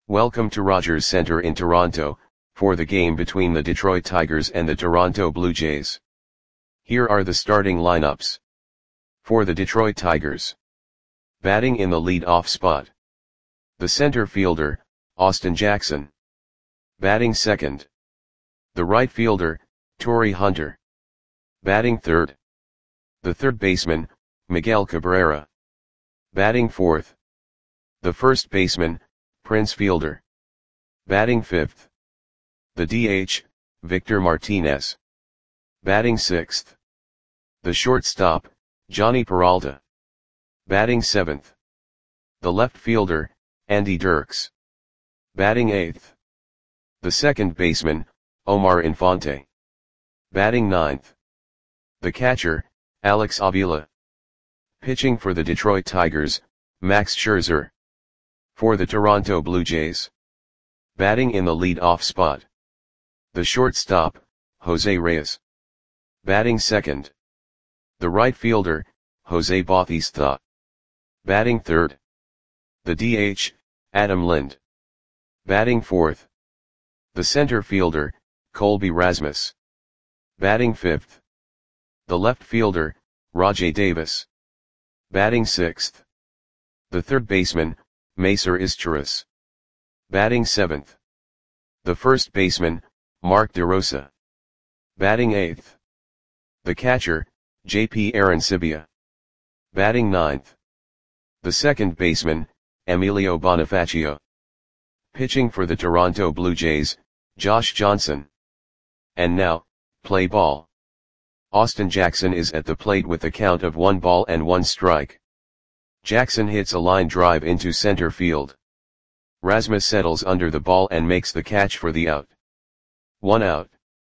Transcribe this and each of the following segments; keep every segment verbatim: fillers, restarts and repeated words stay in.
Welcome to Rogers Centre in Toronto, for the game between the Detroit Tigers and the Toronto Blue Jays. Here are the starting lineups. For the Detroit Tigers. Batting in the lead-off spot. The center fielder, Austin Jackson. Batting second. The right fielder, Torii Hunter. Batting third. The third baseman, Miguel Cabrera. Batting fourth. The first baseman, Prince Fielder. Batting fifth. The D H, Victor Martinez. Batting sixth. The shortstop, Jhonny Peralta. Batting seventh. The left fielder, Andy Dirks. Batting eighth. The second baseman, Omar Infante. Batting ninth. The catcher, Alex Avila. Pitching for the Detroit Tigers, Max Scherzer. For the Toronto Blue Jays. Batting in the lead-off spot. The shortstop, Jose Reyes. Batting second. The right fielder, Jose Bautista. Batting third. The D H, Adam Lind. Batting fourth. The center fielder, Colby Rasmus. Batting fifth. The left fielder, Rajai Davis. Batting sixth. The third baseman, Macer Izturis. Batting seventh. The first baseman, Mark DeRosa. Batting eighth. The catcher, J P Arancibia. Batting ninth. The second baseman, Emilio Bonifacio. Pitching for the Toronto Blue Jays, Josh Johnson. And now, play ball. Austin Jackson is at the plate with a count of one ball and one strike. Jackson hits a line drive into center field. Rasmus settles under the ball and makes the catch for the out. One out.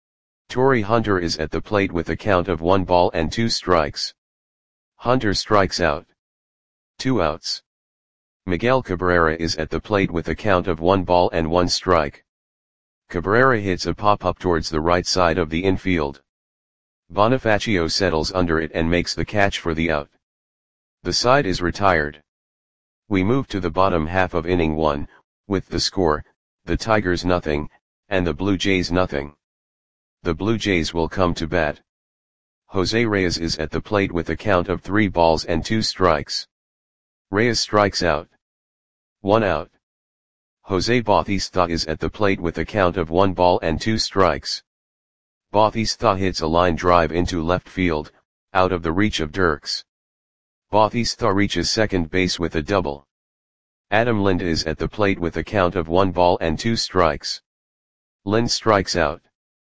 Torii Hunter is at the plate with a count of one ball and two strikes. Hunter strikes out. Two outs. Miguel Cabrera is at the plate with a count of one ball and one strike. Cabrera hits a pop-up towards the right side of the infield. Bonifacio settles under it and makes the catch for the out. The side is retired. We move to the bottom half of inning one, with the score, the Tigers nothing, and the Blue Jays nothing. The Blue Jays will come to bat. Jose Reyes is at the plate with a count of three balls and two strikes. Reyes strikes out. One out. Jose Bautista is at the plate with a count of one ball and two strikes. Bautista hits a line drive into left field, out of the reach of Dirks. Bautista reaches second base with a double. Adam Lind is at the plate with a count of one ball and two strikes. Lind strikes out.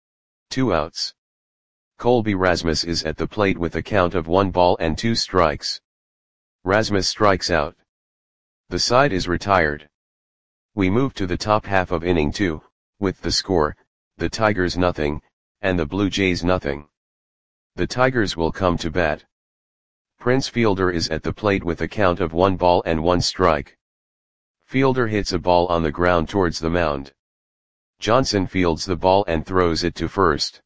Two outs. Colby Rasmus is at the plate with a count of one ball and two strikes. Rasmus strikes out. The side is retired. We move to the top half of inning two, with the score, the Tigers nothing, and the Blue Jays nothing. The Tigers will come to bat. Prince Fielder is at the plate with a count of one ball and one strike. Fielder hits a ball on the ground towards the mound. Johnson fields the ball and throws it to first.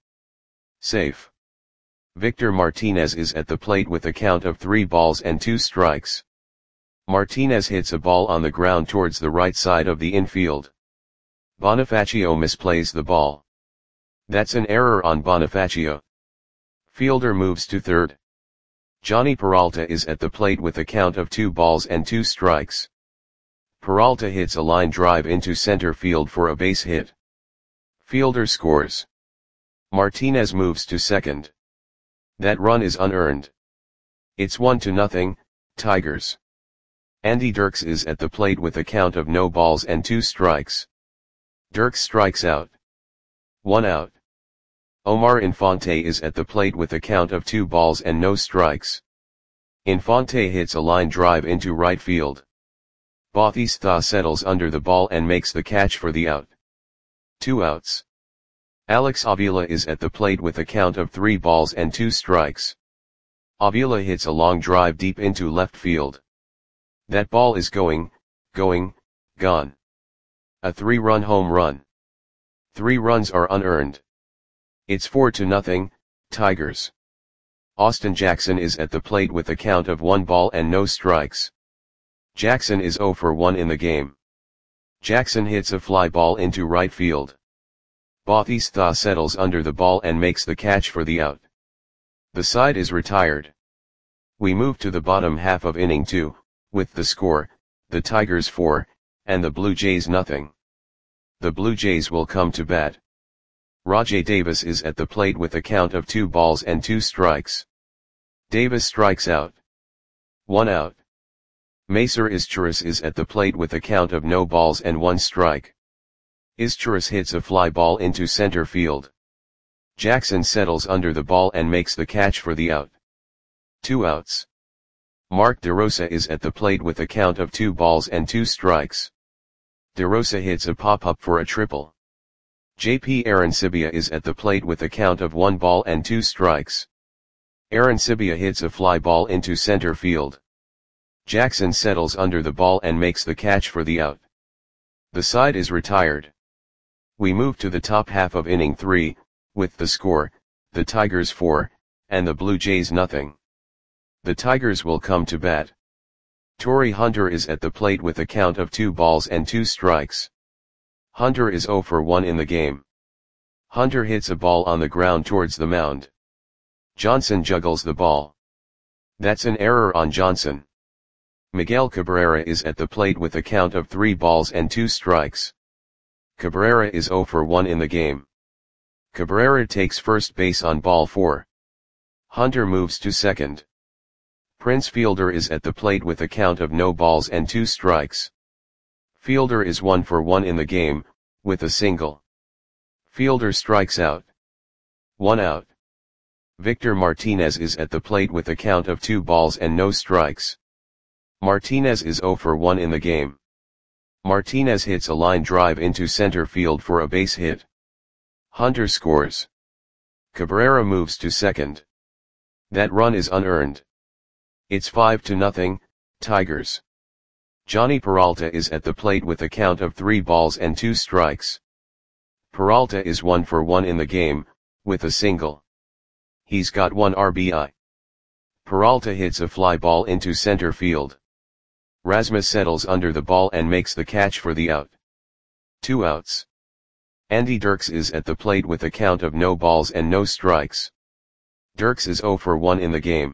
Safe. Victor Martinez is at the plate with a count of three balls and two strikes. Martinez hits a ball on the ground towards the right side of the infield. Bonifacio misplays the ball. That's an error on Bonifacio. Fielder moves to third. Jhonny Peralta is at the plate with a count of two balls and two strikes. Peralta hits a line drive into center field for a base hit. Fielder scores. Martinez moves to second. That run is unearned. It's one to nothing, Tigers. Andy Dirks is at the plate with a count of no balls and two strikes. Dirks strikes out. One out. Omar Infante is at the plate with a count of two balls and no strikes. Infante hits a line drive into right field. Bautista settles under the ball and makes the catch for the out. Two outs. Alex Avila is at the plate with a count of three balls and two strikes. Avila hits a long drive deep into left field. That ball is going, going, gone. A three-run home run. Three runs are unearned. It's four to nothing, Tigers. Austin Jackson is at the plate with a count of one ball and no strikes. Jackson is zero for one in the game. Jackson hits a fly ball into right field. Bautista settles under the ball and makes the catch for the out. The side is retired. We move to the bottom half of inning two, with the score, the Tigers four, and the Blue Jays nothing. The Blue Jays will come to bat. Rajai Davis is at the plate with a count of two balls and two strikes. Davis strikes out. One out. Macer Izturis is at the plate with a count of no balls and one strike. Izturis hits a fly ball into center field. Jackson settles under the ball and makes the catch for the out. Two outs. Mark DeRosa is at the plate with a count of two balls and two strikes. DeRosa hits a pop-up for a triple. J P Arancibia is at the plate with a count of one ball and two strikes. Arancibia hits a fly ball into center field. Jackson settles under the ball and makes the catch for the out. The side is retired. We move to the top half of inning three, with the score, the Tigers four, and the Blue Jays nothing. The Tigers will come to bat. Torrey Hunter is at the plate with a count of two balls and two strikes. Hunter is zero for one in the game. Hunter hits a ball on the ground towards the mound. Johnson juggles the ball. That's an error on Johnson. Miguel Cabrera is at the plate with a count of three balls and two strikes. Cabrera is zero for one in the game. Cabrera takes first base on ball four. Hunter moves to second. Prince Fielder is at the plate with a count of no balls and two strikes. Fielder is one for one in the game, with a single. Fielder strikes out. One out. Victor Martinez is at the plate with a count of two balls and no strikes. Martinez is zero for one in the game. Martinez hits a line drive into center field for a base hit. Hunter scores. Cabrera moves to second. That run is unearned. It's five to nothing, Tigers. Johnny Peralta is at the plate with a count of three balls and two strikes. Peralta is one for one in the game, with a single. He's got one R B I. Peralta hits a fly ball into center field. Rasmus settles under the ball and makes the catch for the out. Two outs. Andy Dirks is at the plate with a count of no balls and no strikes. Dirks is zero for one in the game.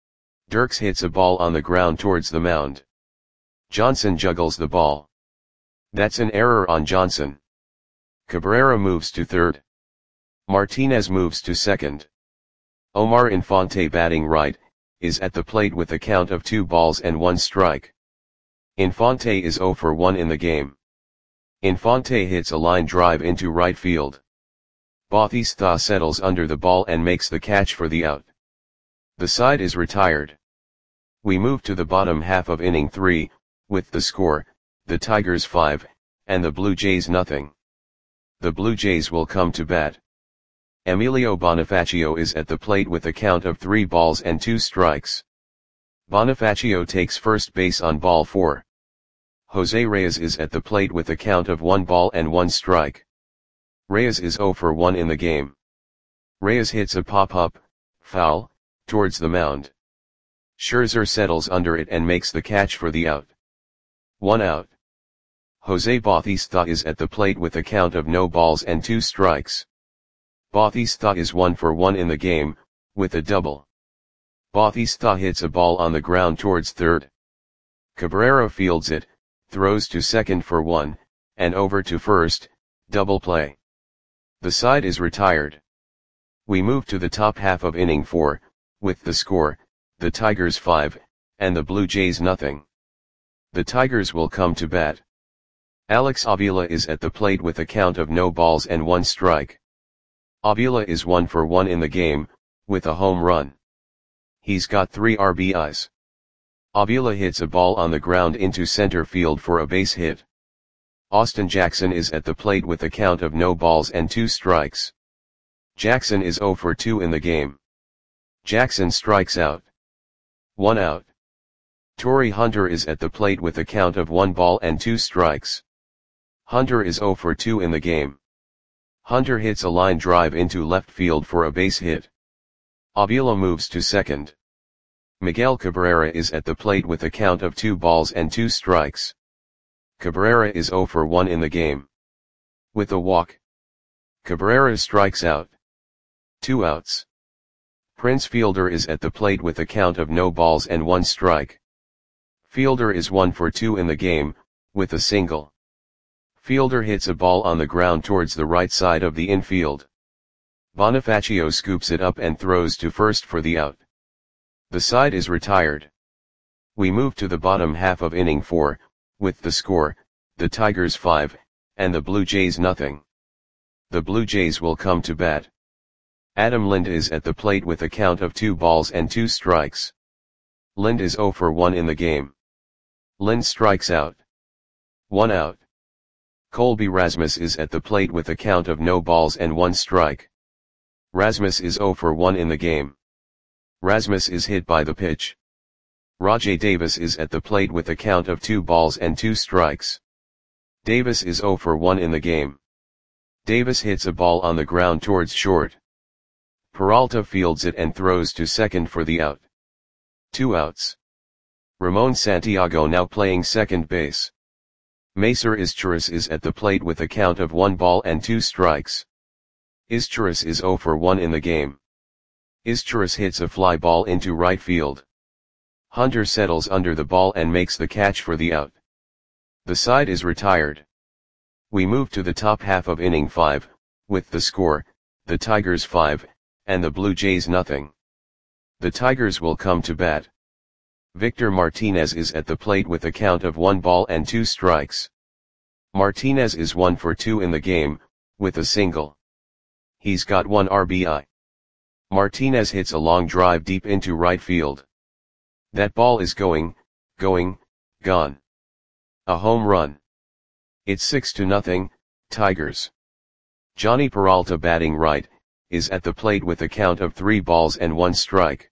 Dirks hits a ball on the ground towards the mound. Johnson juggles the ball. That's an error on Johnson. Cabrera moves to third. Martinez moves to second. Omar Infante, batting right, is at the plate with a count of two balls and one strike. Infante is zero for one in the game. Infante hits a line drive into right field. Bautista settles under the ball and makes the catch for the out. The side is retired. We move to the bottom half of inning three, with the score, the Tigers five, and the Blue Jays nothing. The Blue Jays will come to bat. Emilio Bonifacio is at the plate with a count of three balls and two strikes. Bonifacio takes first base on ball four. Jose Reyes is at the plate with a count of one ball and one strike. Reyes is zero for one in the game. Reyes hits a pop-up, foul, towards the mound. Scherzer settles under it and makes the catch for the out. One out. Jose Bautista is at the plate with a count of no balls and two strikes. Bautista is one for one in the game, with a double. Bautista hits a ball on the ground towards third. Cabrera fields it, throws to second for one, and over to first, double play. The side is retired. We move to the top half of inning four, with the score, the Tigers five, and the Blue Jays nothing. The Tigers will come to bat. Alex Avila is at the plate with a count of no balls and one strike. Avila is one for one in the game, with a home run. He's got three R B Is. Avila hits a ball on the ground into center field for a base hit. Austin Jackson is at the plate with a count of no balls and two strikes. Jackson is zero for two in the game. Jackson strikes out. One out. Torrey Hunter is at the plate with a count of one ball and two strikes. Hunter is zero for two in the game. Hunter hits a line drive into left field for a base hit. Avila moves to second. Miguel Cabrera is at the plate with a count of two balls and two strikes. Cabrera is zero for one in the game. With a walk, Cabrera strikes out. Two outs. Prince Fielder is at the plate with a count of no balls and one strike. Fielder is one for two in the game, with a single. Fielder hits a ball on the ground towards the right side of the infield. Bonifacio scoops it up and throws to first for the out. The side is retired. We move to the bottom half of inning four, with the score, the Tigers five, and the Blue Jays nothing. The Blue Jays will come to bat. Adam Lind is at the plate with a count of two balls and two strikes. Lind is zero for one in the game. Lind strikes out. One out. Colby Rasmus is at the plate with a count of no balls and one strike. Rasmus is zero for one in the game. Rasmus is hit by the pitch. Rajai Davis is at the plate with a count of two balls and two strikes. Davis is zero for one in the game. Davis hits a ball on the ground towards short. Peralta fields it and throws to second for the out. Two outs. Ramon Santiago now playing second base. Macer Izturis is at the plate with a count of one ball and two strikes. Izturis is zero for one in the game. Izturis hits a fly ball into right field. Hunter settles under the ball and makes the catch for the out. The side is retired. We move to the top half of inning five, with the score, the Tigers five, and the Blue Jays nothing. The Tigers will come to bat. Victor Martinez is at the plate with a count of one ball and two strikes. Martinez is one for two in the game, with a single. He's got one R B I. Martinez hits a long drive deep into right field. That ball is going, going, gone. A home run. It's six to nothing, Tigers. Johnny Peralta batting right, is at the plate with a count of three balls and one strike.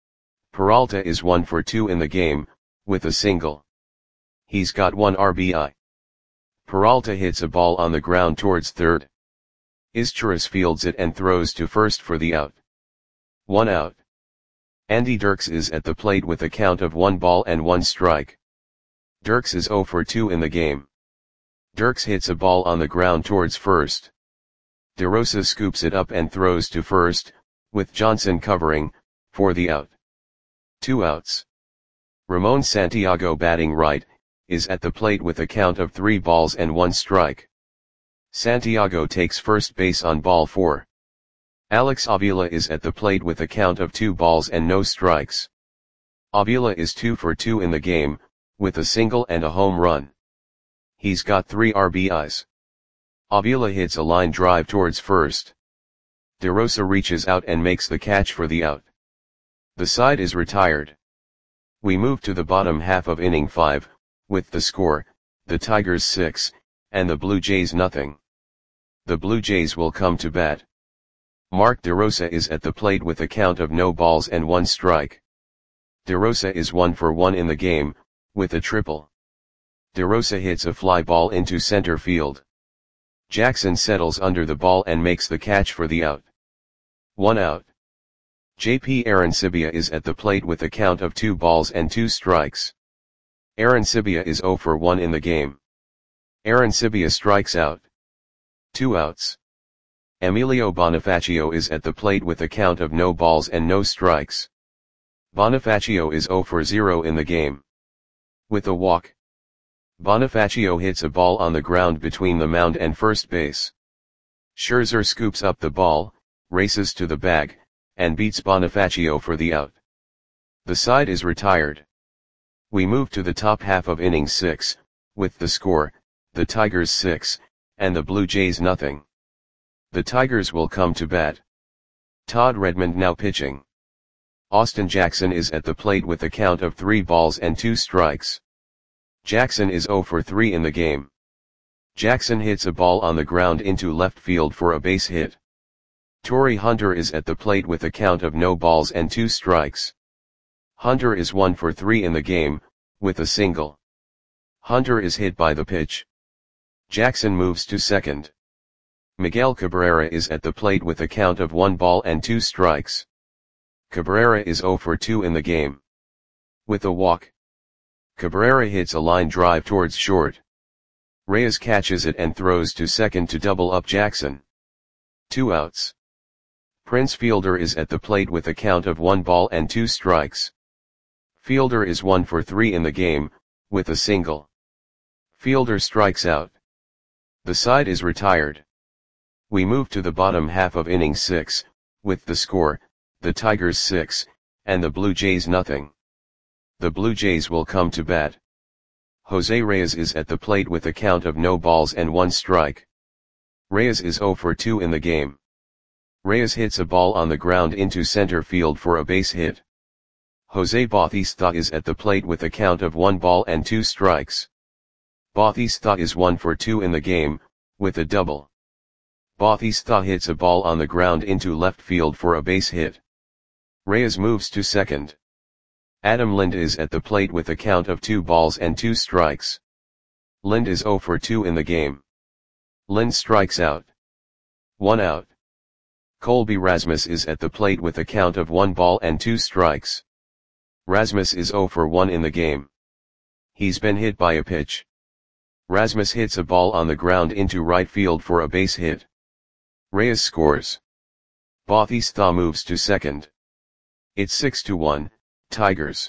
Peralta is one for two in the game, with a single. He's got one R B I. Peralta hits a ball on the ground towards third. Izturis fields it and throws to first for the out. One out. Andy Dirks is at the plate with a count of one ball and one strike. Dirks is zero for two in the game. Dirks hits a ball on the ground towards first. DeRosa scoops it up and throws to first, with Johnson covering, for the out. Two outs. Ramon Santiago batting right, is at the plate with a count of three balls and one strike. Santiago takes first base on ball four. Alex Avila is at the plate with a count of two balls and no strikes. Avila is two for two in the game, with a single and a home run. He's got three R B Is. Avila hits a line drive towards first. DeRosa reaches out and makes the catch for the out. The side is retired. We move to the bottom half of inning five, with the score, the Tigers six, and the Blue Jays nothing. The Blue Jays will come to bat. Mark DeRosa is at the plate with a count of no balls and one strike. DeRosa is one for one in the game, with a triple. DeRosa hits a fly ball into center field. Jackson settles under the ball and makes the catch for the out. One out. J P Arancibia is at the plate with a count of two balls and two strikes. Arancibia is zero for one in the game. Arancibia strikes out. Two outs. Emilio Bonifacio is at the plate with a count of no balls and no strikes. Bonifacio is zero for zero in the game. With a walk, Bonifacio hits a ball on the ground between the mound and first base. Scherzer scoops up the ball, races to the bag, and beats Bonifacio for the out. The side is retired. We move to the top half of inning six, with the score, the Tigers six, and the Blue Jays nothing. The Tigers will come to bat. Todd Redmond now pitching. Austin Jackson is at the plate with a count of three balls and two strikes. Jackson is zero for three in the game. Jackson hits a ball on the ground into left field for a base hit. Torrey Hunter is at the plate with a count of no balls and two strikes. Hunter is one for three in the game, with a single. Hunter is hit by the pitch. Jackson moves to second. Miguel Cabrera is at the plate with a count of one ball and two strikes. Cabrera is zero for two in the game. With a walk, Cabrera hits a line drive towards short. Reyes catches it and throws to second to double up Jackson. Two outs. Prince Fielder is at the plate with a count of one ball and two strikes. Fielder is one for three in the game, with a single. Fielder strikes out. The side is retired. We move to the bottom half of inning six, with the score, the Tigers six, and the Blue Jays nothing. The Blue Jays will come to bat. Jose Reyes is at the plate with a count of no balls and one strike. Reyes is zero for two in the game. Reyes hits a ball on the ground into center field for a base hit. Jose Bautista is at the plate with a count of one ball and two strikes. Bautista is one for two in the game, with a double. Bautista hits a ball on the ground into left field for a base hit. Reyes moves to second. Adam Lind is at the plate with a count of two balls and two strikes. Lind is zero for two in the game. Lind strikes out. One out. Colby Rasmus is at the plate with a count of one ball and two strikes. Rasmus is zero for one in the game. He's been hit by a pitch. Rasmus hits a ball on the ground into right field for a base hit. Reyes scores. Bautista moves to second. It's six to one, Tigers.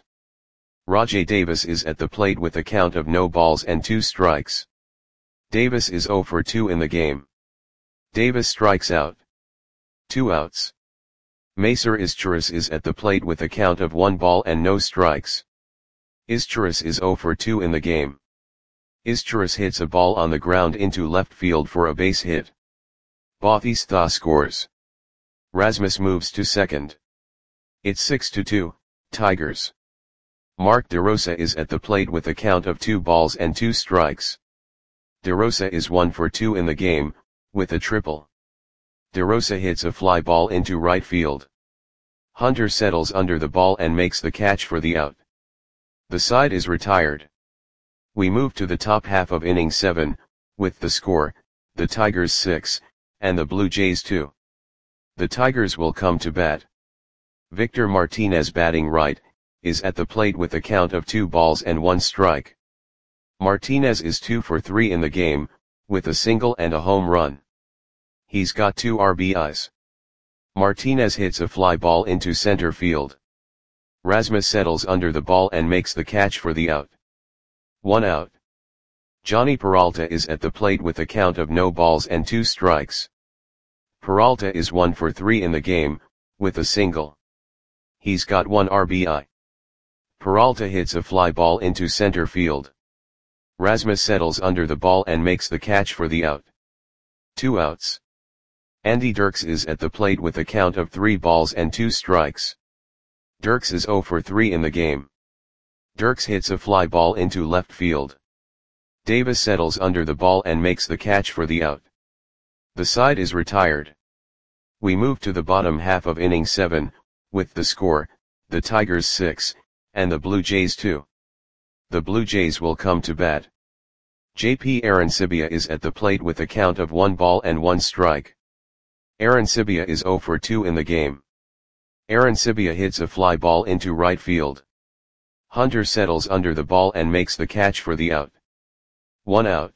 Rajai Davis is at the plate with a count of no balls and two strikes. Davis is zero for two in the game. Davis strikes out. Two outs. Macer Izturis is at the plate with a count of one ball and no strikes. Izturis is zero for two in the game. Izturis hits a ball on the ground into left field for a base hit. Bautista scores. Rasmus moves to second. It's six to two, Tigers. Mark DeRosa is at the plate with a count of two balls and two strikes. DeRosa is one for two in the game, with a triple. DeRosa hits a fly ball into right field. Hunter settles under the ball and makes the catch for the out. The side is retired. We move to the top half of inning seven, with the score, the Tigers six, and the Blue Jays two. The Tigers will come to bat. Victor Martinez, batting right, is at the plate with a count of two balls and one strike. Martinez is two for three in the game, with a single and a home run. He's got two R B Is. Martinez hits a fly ball into center field. Rasmus settles under the ball and makes the catch for the out. One out. Johnny Peralta is at the plate with a count of no balls and two strikes. Peralta is one for three in the game, with a single. He's got one R B I. Peralta hits a fly ball into center field. Rasmus settles under the ball and makes the catch for the out. Two outs. Andy Dirks is at the plate with a count of three balls and two strikes. Dirks is zero for three in the game. Dirks hits a fly ball into left field. Davis settles under the ball and makes the catch for the out. The side is retired. We move to the bottom half of inning seven, with the score, the Tigers six, and the Blue Jays two. The Blue Jays will come to bat. J P Arancibia is at the plate with a count of one ball and one strike. Arancibia is zero for two in the game. Arancibia hits a fly ball into right field. Hunter settles under the ball and makes the catch for the out. One out.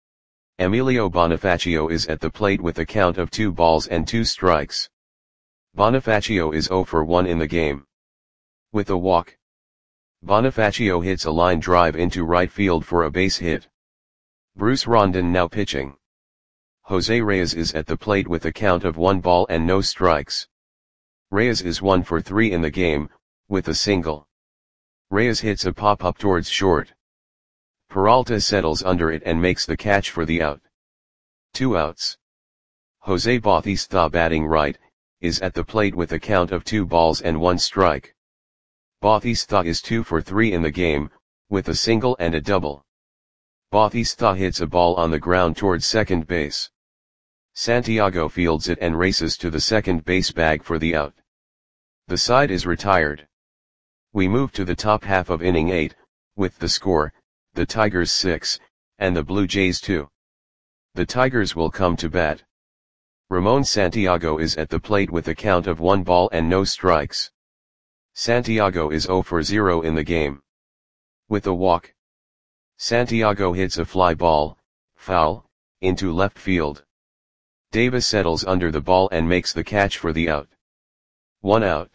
Emilio Bonifacio is at the plate with a count of two balls and two strikes. Bonifacio is zero for one in the game. With a walk. Bonifacio hits a line drive into right field for a base hit. Bruce Rondon now pitching. Jose Reyes is at the plate with a count of one ball and no strikes. Reyes is one for three in the game, with a single. Reyes hits a pop-up towards short. Peralta settles under it and makes the catch for the out. Two outs. Jose Bautista, batting right, is at the plate with a count of two balls and one strike. Bautista is two for three in the game, with a single and a double. Bautista hits a ball on the ground towards second base. Santiago fields it and races to the second base bag for the out. The side is retired. We move to the top half of inning eight, with the score, the Tigers six, and the Blue Jays two. The Tigers will come to bat. Ramon Santiago is at the plate with a count of one ball and no strikes. Santiago is zero for zero in the game. With a walk. Santiago hits a fly ball, foul, into left field. Davis settles under the ball and makes the catch for the out. One out.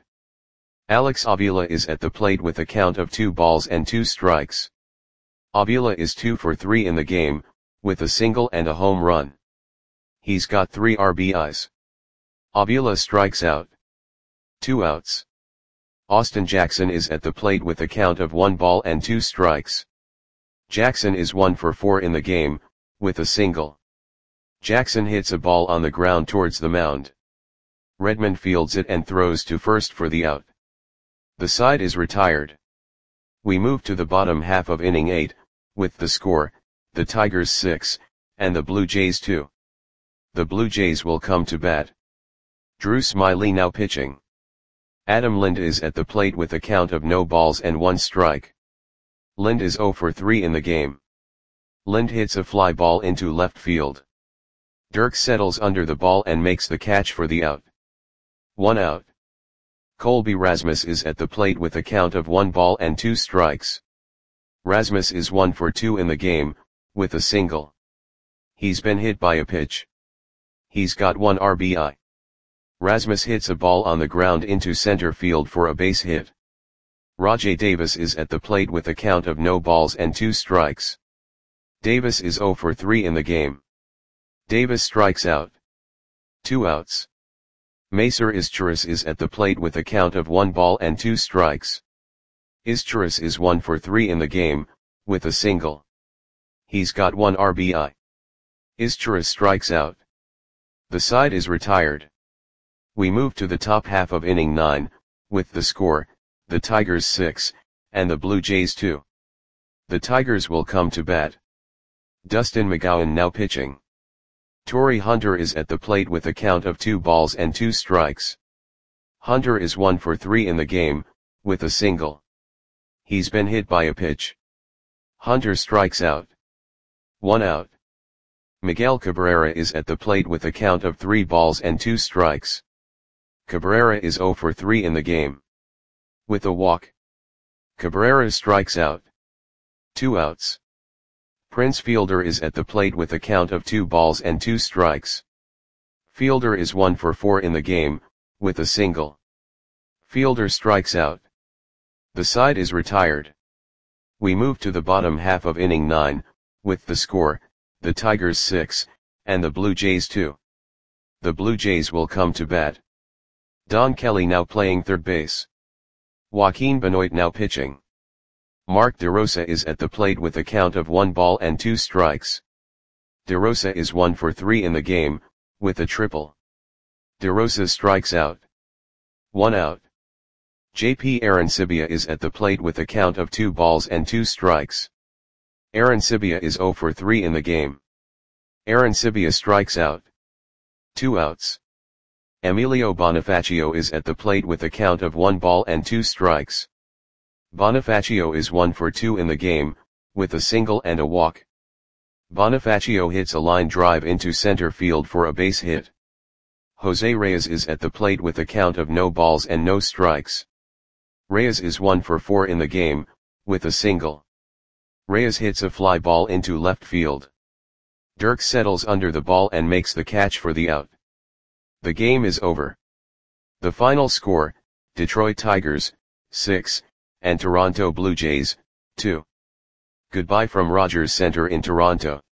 Alex Avila is at the plate with a count of two balls and two strikes. Avila is two for three in the game, with a single and a home run. He's got three R B Is. Avila strikes out. Two outs. Austin Jackson is at the plate with a count of one ball and two strikes. Jackson is one for four in the game, with a single. Jackson hits a ball on the ground towards the mound. Redmond fields it and throws to first for the out. The side is retired. We move to the bottom half of inning eight, with the score, the Tigers six, and the Blue Jays two. The Blue Jays will come to bat. Drew Smyly now pitching. Adam Lind is at the plate with a count of no balls and one strike. Lind is zero for three in the game. Lind hits a fly ball into left field. Dirk settles under the ball and makes the catch for the out. One out. Colby Rasmus is at the plate with a count of one ball and two strikes. Rasmus is one for two in the game, with a single. He's been hit by a pitch. He's got one R B I. Rasmus hits a ball on the ground into center field for a base hit. Rajai Davis is at the plate with a count of no balls and two strikes. Davis is zero for three in the game. Davis strikes out. Two outs. Macer Izturis is at the plate with a count of one ball and two strikes. Izturis is one for three in the game, with a single. He's got one R B I. Izturis strikes out. The side is retired. We move to the top half of inning nine, with the score, the Tigers six, and the Blue Jays two. The Tigers will come to bat. Dustin McGowan now pitching. Torrey Hunter is at the plate with a count of two balls and two strikes. Hunter is one for three in the game, with a single. He's been hit by a pitch. Hunter strikes out. One out. Miguel Cabrera is at the plate with a count of three balls and two strikes. Cabrera is zero for three in the game. With a walk. Cabrera strikes out. Two outs. Prince Fielder is at the plate with a count of two balls and two strikes. Fielder is one for four in the game, with a single. Fielder strikes out. The side is retired. We move to the bottom half of inning nine, with the score, the Tigers six, and the Blue Jays two. The Blue Jays will come to bat. Don Kelly now playing third base. Joaquin Benoit now pitching. Mark DeRosa is at the plate with a count of one ball and two strikes. DeRosa is one for three in the game, with a triple. DeRosa strikes out. One out. J P Arancibia is at the plate with a count of two balls and two strikes. Arancibia is zero for three in the game. Arancibia strikes out. Two outs. Emilio Bonifacio is at the plate with a count of one ball and two strikes. Bonifacio is one for two in the game, with a single and a walk. Bonifacio hits a line drive into center field for a base hit. Jose Reyes is at the plate with a count of no balls and no strikes. Reyes is one for four in the game, with a single. Reyes hits a fly ball into left field. Dirk settles under the ball and makes the catch for the out. The game is over. The final score, Detroit Tigers, six, and Toronto Blue Jays, two. Goodbye from Rogers Centre in Toronto.